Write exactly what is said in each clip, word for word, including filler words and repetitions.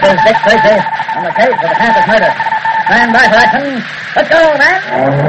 is Dick Tracy on the case of the Campus murder. Stand by for action. Let's go, man.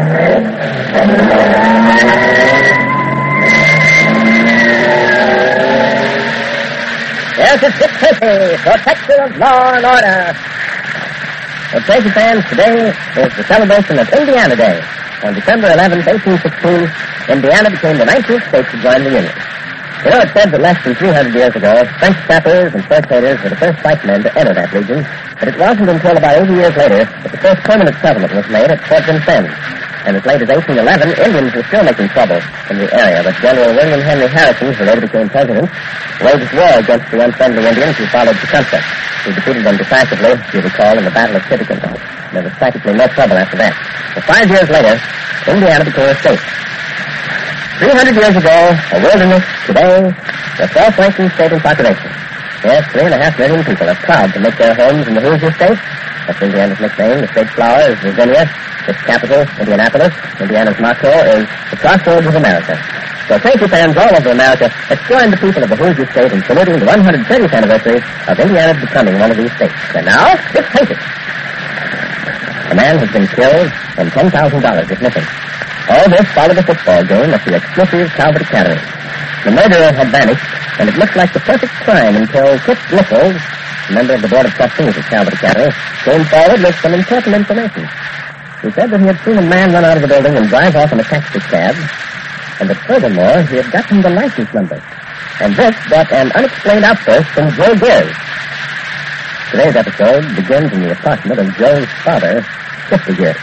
Yes, it's Dick Tracy, protector of law and order. Well, Tracy fans, today is the celebration of Indiana Day. On December eleventh, eighteen sixteen, Indiana became the nineteenth state to join the Union. You know, it's said that less than three hundred years ago, French trappers and fur traders were the first white men to enter that region, but it wasn't until about eighty years later that the first permanent settlement was made at Fort Vincennes. And as late as eighteen eleven, Indians were still making trouble in the area, but General William Henry Harrison, who later became president, waged war against the unfriendly Indians who followed Tecumseh. He defeated them decisively, if you recall, in the Battle of Tippecanoe. There was practically no trouble after that. So five years later, Indiana became a state. Three hundred years ago, a wilderness. Today, the fourth-ranking state in population. Yes, three and a half million people are proud to make their homes in the Hoosier State. That's Indiana's nickname. The state's flower is Virginia. Its capital, Indianapolis. Indiana's motto is the crossroads of America. So Tracy fans all over America, let's join the people of the Hoosier State in saluting the one hundred thirtieth anniversary of Indiana's becoming one of these states. And now, Dick Tracy. A man has been killed and ten thousand dollars is missing. All this followed a football game at the exclusive Calvert Academy. The murderer had vanished, and it looked like the perfect crime until Kit Nichols, a member of the Board of Trustees at Calvert Academy, came forward with some important information. He said that he had seen a man run out of the building and drive off in a taxi cab, and that furthermore, he had gotten the license number. And this brought an unexplained outburst from Joe Gears. Today's episode begins in the apartment of Joe's father, Shifty Gears.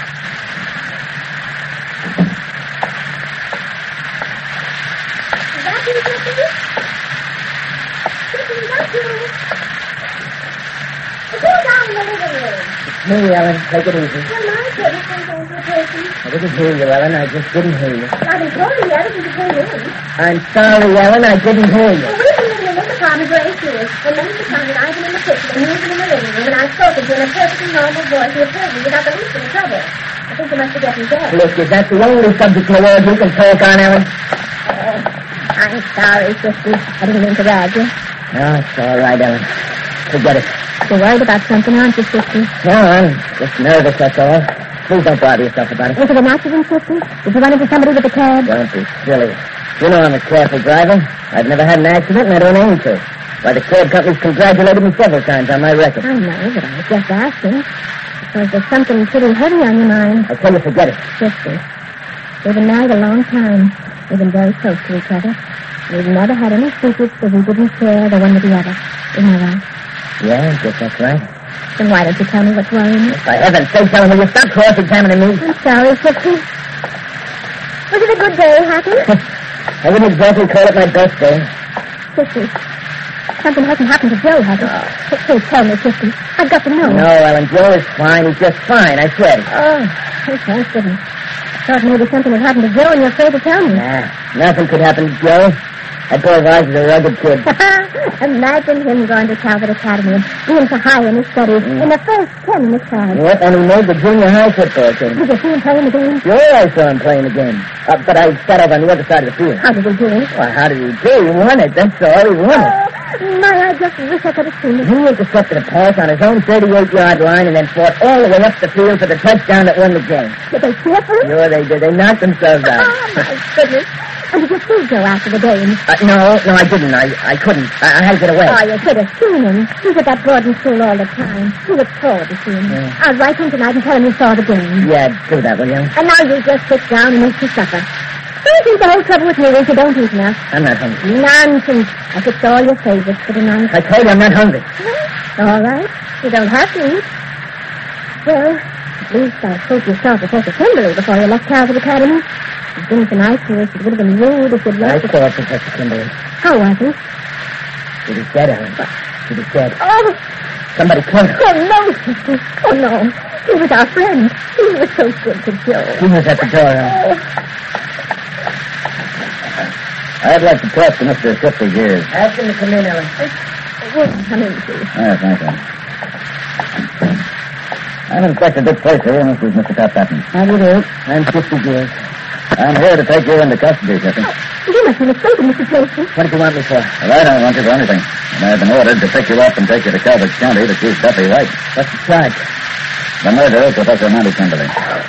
Me, Ellen, take it easy. Well, my goodness, I'm going to take you. I didn't hear you, Ellen. I just didn't hear you. I've been told you that you came in. I'm sorry, Ellen. I didn't hear you. Well, we've been living in the apartment very serious. And many of the time that I've been in the kitchen and you've been in the living room, and I've spoken to you in a perfectly normal voice, you have heard me without the least bit of trouble. I think you must be getting dead. Look, is that the only subject in the world you can talk on, Ellen? Uh, I'm sorry, Sister. I didn't mean to rag you. No, it's all right, Ellen. Forget it. You're worried about something, aren't you, Sister? No, I'm just nervous, that's all. Please don't bother yourself about it. Was it an accident, Sister? Did you run into somebody with a cab? Don't be silly. You know I'm a careful driver. I've never had an accident, and I don't aim to. Why, the cab company's congratulated me several times on my record. I know, but I was just asking. Because there's something pretty heavy on your mind. I tell you, forget it. Sister, we've been married a long time. We've been very close to each other. We've never had any secrets that we didn't share the one with the other. Isn't that right? Yeah, I guess that's right. Then why don't you tell me what's worrying you? For heaven's sake, Ellen, will you stop cross-examining me? I'm sorry, Sister. Was it a good day, Happy? I wouldn't exactly call it my best day. Sister, something hasn't happened to Joe, has it? Oh. Please tell me, Sister. I've got to know. No, Ellen, Joe is fine. He's just fine, I swear. Oh, oh, thank goodness. I thought maybe something had happened to Joe and you're afraid to tell me. Nah, nothing could happen to Joe. That boy of ours is a rugged kid. Imagine him going to Calvert Academy and being so high in his studies. Mm. In the first ten in his class. Yep, and he made the junior high football team. Did you see him playing the game? Sure, I saw him playing the game. Uh, but I sat over on the other side of the field. How did he do it? Well, how did he do? He won it, that's all. He won it. Oh, my, I just wish I could have seen it. He intercepted a pass on his own thirty-eight-yard line and then fought all the way up the field for the touchdown that won the game. Did they cheer for him? Sure, they did. They knocked themselves out. Oh, my goodness. And did you see Joe after the game? Uh, no, no, I didn't. I, I couldn't. I, I had to get away. Oh, you could have seen him. He's at that boarding school all the time. He looks forward to seeing him. Yeah. I'll write him tonight and tell him you saw the game. Yeah, do that, will you? And now you just sit down and eat your supper. I think the whole trouble with you is you don't eat enough. I'm not hungry. Nonsense. I picked all your favorites for tonight. I told you I'm not hungry. All right. You don't have to eat. Well, at least I hope you saw Professor Kimberly before you left Calvert Academy. It's been so nice to us. It would have been rude if you'd I left. saw Professor Kimberly. How was he? She was dead, Ellen. She was dead. Oh, Somebody killed her. oh no, sister. Oh, no. He was our friend. He was so good to Joe. She was at the door, Ellen. Oh. I'd like to talk to Mister Shifty Gears. Ask him to come in, Ellen. Well, come in, please. Oh, thank you. I'm Inspector Dick Tracy, and this is Mister Pat Patton. How do you do? I'm Shifty Gears. I'm here to take you into custody, Jesse. You must be mistaken, Mister Tracy. What do you want me for? Well, I don't want you for anything. And I've been ordered to pick you up and take you to Calvert County to chief Duffy White. What's the charge? The murder of Professor Monty Kimberly.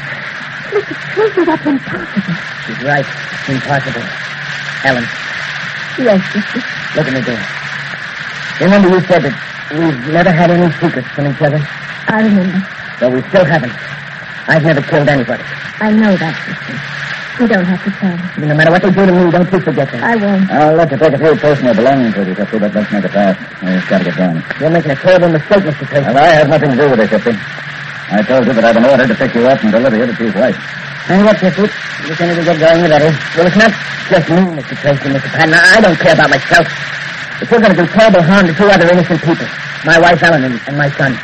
Mister Tracy, that's impossible. She's right. It's impossible. Ellen, Yes, Mister. look at me, dear. Remember you said that we've never had any secrets from each other? I remember. Well, we still haven't. I've never killed anybody. I know that, Mister. You don't have to tell me. No matter what they do to me, don't you forget that. I won't. I'll let you take a few personal belongings with you, Jesse, but let's make it fast. We've got to get going. You're making a terrible mistake, Mister Tracy. Well, I have nothing to do with it, Jesse. I told you that I've been ordered to pick you up and deliver you to Chief White. And what, Jesse? You can either get going with that, eh? Well, it's not just me, Mister Tracy, Mister Patton. I don't care about myself. If you're going to do terrible harm to two other innocent people, my wife, Ellen, and, and my son.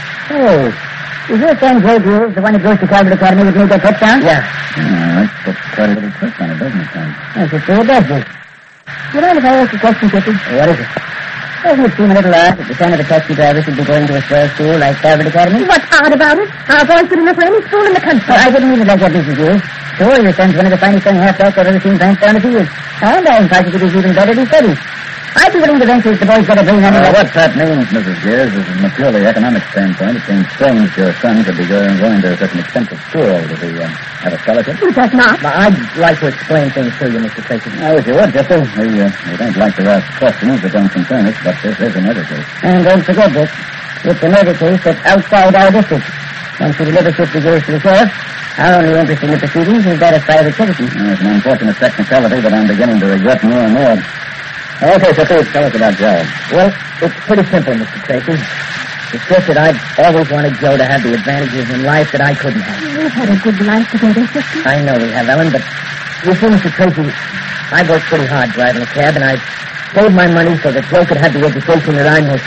Oh, is your son, Joe Greaves, the one who goes to Calvert Academy with me that touchdown? Yeah. All right, put quite a little twist on it, doesn't it, Tom? Yes, it sure does, Dick. You mind if I ask a question, Jesse? What is it? Doesn't it seem a little odd that the son of a taxi driver should be going to a swell school like Calvert Academy? What's odd about it? Our boy's good enough for any school in the country. I wouldn't mean it like that, Missus Greaves. Sure, your son's one of the finest young halfbacks I've ever seen banked down the field. And I'm positive he's even better than studies. I'd be willing to venture if the boy's got a brain on Uh, him. what that means, Missus Gears, is from a purely economic standpoint, it seems strange your son could be going, going to such an expensive school. Does he uh, have a scholarship? He does not. Now, I'd like to explain things to you, Mister Tracy. I wish you would, Jesse. We, uh, we don't like to ask questions that don't concern us, but this is a murder case. And don't forget, Dick, it's a murder case that's outside our district. Once we deliver fifty years to the sheriff, our only interest in the proceedings is that of private citizens. Uh, it's an unfortunate technicality that I'm beginning to regret more and more. Okay, Jesse, tell us about Joe. Well, it's pretty simple, Mister Tracy. It's just that I've always wanted Joe to have the advantages in life that I couldn't have. We've had a good life together, sister. I know we have, Ellen, but you see, Mister Tracy, I've worked pretty hard driving a cab, and I've saved my money so that Joe could have the education that I missed.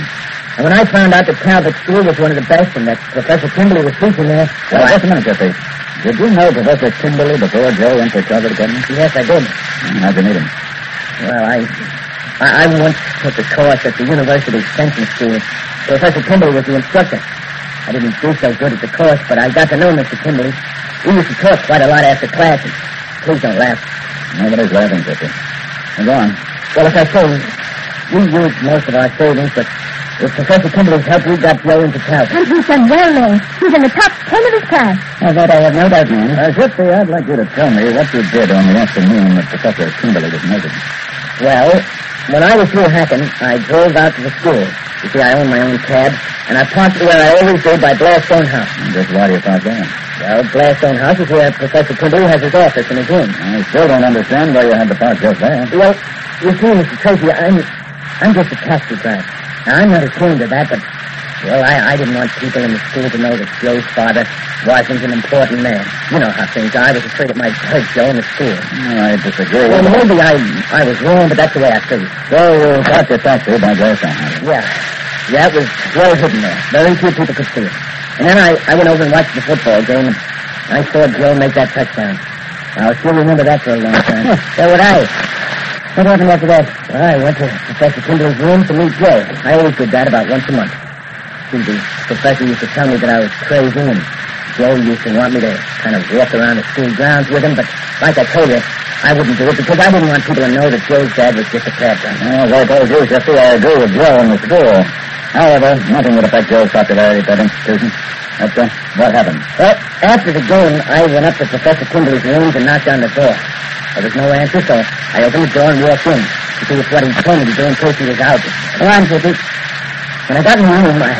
And when I found out that Calvert School was one of the best and that Professor Kimberly was teaching there... Well, Well, just a minute, Jesse. Did you know Professor Kimberly before Joe went to Calvert Academy? yes, I did. How'd you meet him? Well, I, I, I once took a course at the University Extension School. Professor Kimberly was the instructor. I didn't do so good at the course, but I got to know Mister Kimberly. We used to talk quite a lot after class, and please don't laugh. Nobody's laughing, Jesse. Now, go on. Well, as I say, we used most of our savings, but with Professor Kimberly's help, we got Joe into Calvert. And he's done well there. He's in the top ten of his class. Of that I have no doubt, ma'am. Uh, Jesse, I'd like you to tell me what you did on the afternoon that Professor Kimberly was murdered. Well, when I was through hacking, I drove out to the school. You see, I own my own cab, and I parked where I always do by Blairstone House. And just why do you park there? Well, Blairstone House is where Professor Kimberly has his office and his room. I still don't understand why you had to park just there. Well, you see, Mister Tracy, I'm, I'm just a taxi driver. Now, I'm not ashamed of that, but, well, I, I didn't want people in the school to know that Joe's father wasn't an important man. You know how things are. I was afraid it might hurt Joe in the school. No, I disagree. Well, maybe I, I was wrong, but that's the way I figured. So you parked your taxi by Blairstone House. Yeah. Yeah, it was well hidden there. Very few people could see it. And then I, I went over and watched the football game, and I saw Joe make that touchdown. I'll still remember that for a long time. So would I. What happened after that? Well, I went to Professor Kimberly's room to meet Joe. I always did that about once a month. See, the professor used to tell me that I was crazy, and Joe used to want me to kind of walk around the school grounds with him, but like I told you, I wouldn't do it because I didn't want people to know that Joe's dad was just a cab driver. Well, as I told you, Jesse, I agree with Joe in the school. However, nothing would affect Joe's popularity at that institution. That's uh, what happened. Well, after the game, I went up to Professor Kimberly's rooms and knocked on the door. There was no answer, so I opened the door and walked in to see if what he told me to do in case he was out. Come on, Jesse. When I got in the room, I...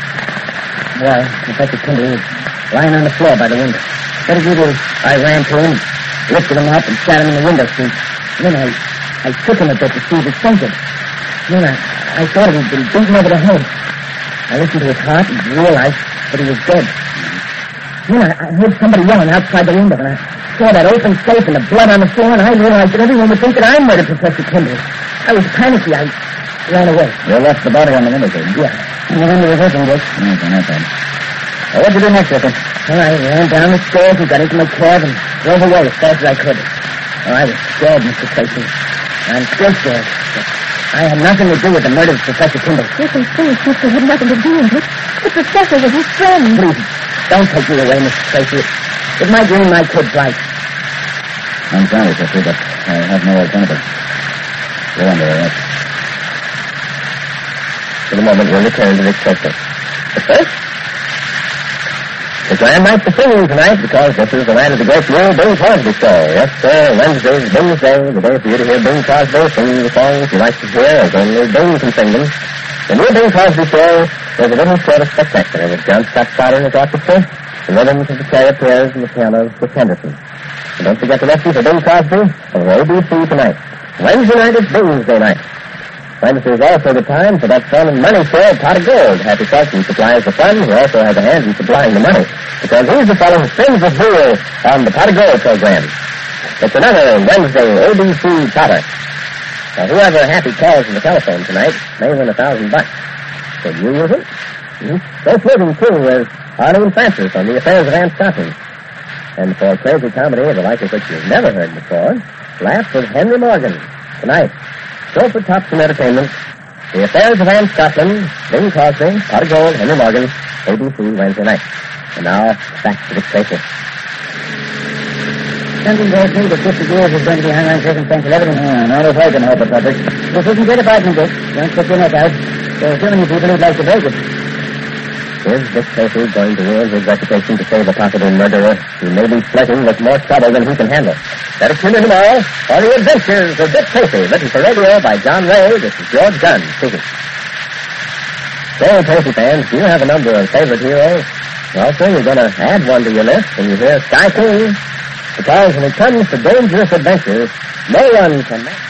Well, Professor Kimberly was lying on the floor by the window. What did you do? I ran to him, lifted him up, and sat him in the window seat. Then I, I shook him a bit to see if he fainted. Then I, I thought he'd been beaten over the head. I listened to his heart and realized that he was dead. Then I, I heard somebody yelling outside the window, and I saw that open safe and the blood on the floor, and I realized that everyone would think that I murdered Professor Kimberly. I was panicky. I ran away. You left the body on the window seat? Yeah. And the window was open, Dick. Okay, not bad. Well, what'd you do next, Jesse? Well, I ran down the stairs and got into my cab and drove away as fast as I could. Oh, I was scared, Mister Tracy. I'm still scared. But I had nothing to do with the murder of Professor Kimberly. Listen, please, sister, had nothing to do with it. The professor was his friend. Please, don't take me away, Mister Tracy. It might ruin my kid's life. I'm sorry, Jeffrey, but I have no alternative. You're under arrest. In a moment, we'll return to this question. But first, the grand night for singing tonight, because this is the night of the great new Bing Crosby show. Yes, sir, Wednesday's Bing's Day, the day for you to hear Bing Crosby sing the songs you like to hear, as only Bing can sing them. The new Bing Crosby show is a little sort of spectacular with John Scott Carter and his orchestra, the rhythms of the charioteers and the pianos with Henderson. And don't forget to listen for Bing Crosby on A B C tonight. Wednesday night is Bing's Day night. Wednesday is also the time for that fun and money show, Pot of Gold. Happy Carson supplies the fun, who also has a hand in supplying the money, because he's the fellow who spins the wheel on the Pot of Gold program. It's another Wednesday A B C Potter. Now, whoever happy calls on the telephone tonight may win a thousand bucks. Could you use it? Mm-hmm. So flirting, too, with Arlene Francis on the affairs of Aunt Scotland. And for a crazy comedy, the like of which you've never heard before, Laugh with Henry Morgan. Tonight, show for Thompson Entertainment, The Affairs of Aunt Scotland, Bing Crosby, Pot of Gold, Henry Morgan, A B C Wednesday night. And now, back to the station. Something tells me that fifty years is going to be hung on circumstantial evidence. Yeah, not if I can help it, Patrick. This isn't your department, Dick. Don't stick your neck out. There are too many people who'd like to break it. Is Dick Tracy going to ruin his reputation to save a possible murderer who may be flirting with more trouble than he can handle? Better tune in tomorrow for The Adventures of Dick Tracy, written for radio by John Ray. This is George Gunn speaking. Say, Tracy fans, do you have a number of favorite heroes? Well, sir, you're going to add one to your list when you hear Sky King. Because when it comes to dangerous adventures, no one can match.